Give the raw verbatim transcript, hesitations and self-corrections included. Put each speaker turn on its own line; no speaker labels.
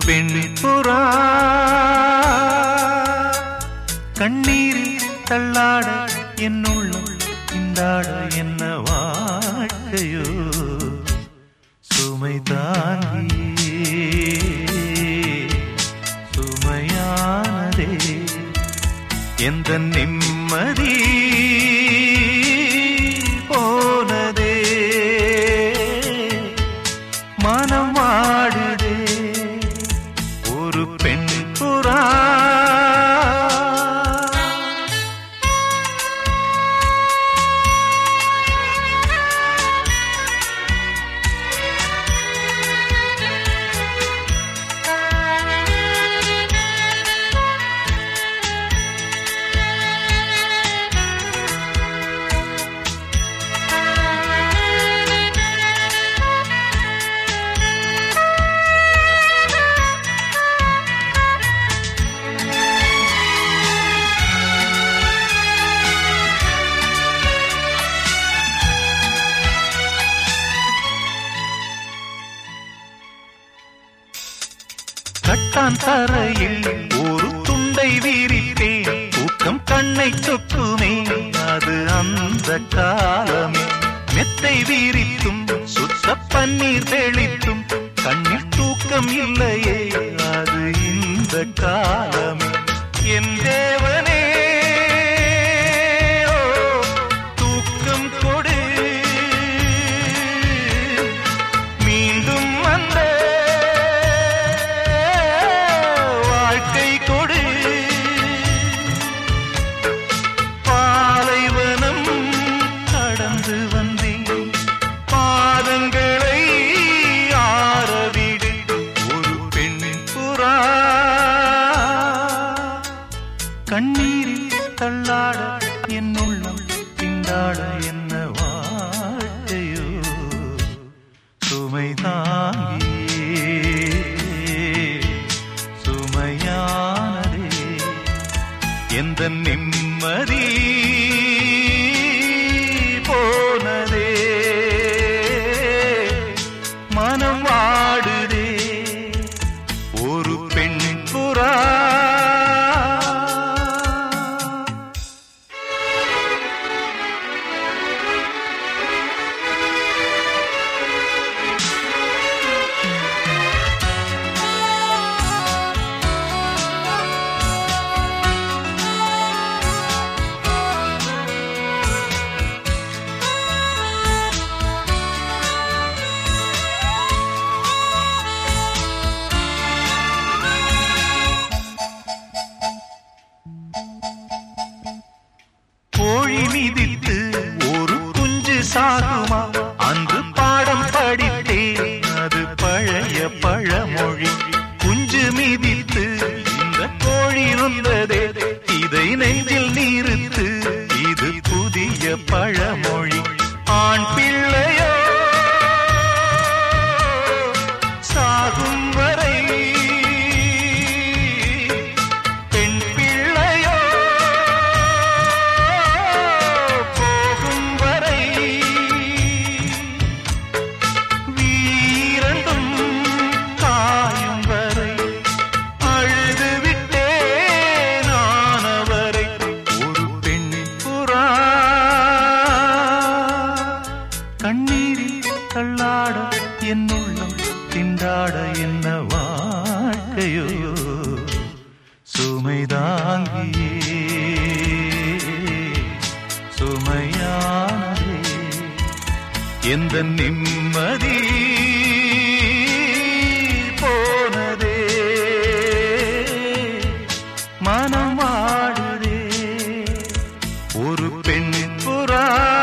பெண் புறா கண்ணீரில் தள்ளாட என்னுள்ளம் திண்டாட என்ன வாழ்க்கையோ சுமை தாங்கி சுமையானதே எந்த நிம்மதி போனதே மனம் வாடுதே ஒரு பெண் புறா கட்டான் தரையில் ஒரு துண்டை விரித்தேன் தூக்கம் கண்ணை சொக்குமே அது அந்த காலமே மெத்தை விரித்தும் சுத்த பன்னீர் தெளித்தும் கண்ணில் தூக்கம் இல்லையே அது இந்த காலமே என் தேவனே தூக்கம் கொடு மீண்டும் அந்த கண்ணீரில் தள்ளாட என்னுள்ளம் திண்டாட என்ன வாழ்க்கையோ சுமை தாங்கி சுமையானதே எந்த நிம்மதி போனதே மனம் வாடுதே ஒரு பெண் புறா கோழி மிதித்து ஒரு குஞ்சு சாகுமா அன்று பாடம் படித்தேன் அது பழைய பழமொழி குஞ்சு மிதித்து இந்த கோழி நொந்ததே இதை நெஞ்சில் நிறுத்து இது புதிய பழமொழி ஆண் பிள்ளையோ சாகும் வரை கண்ணீரில் தள்ளாட என்னுள்ளம் திண்டாட என்ன வாழ்க்கையோ சுமை தாங்கி சுமையானதே எந்த நிம்மதி போனதே மனம் வாடுதே ஒரு பெண் புறா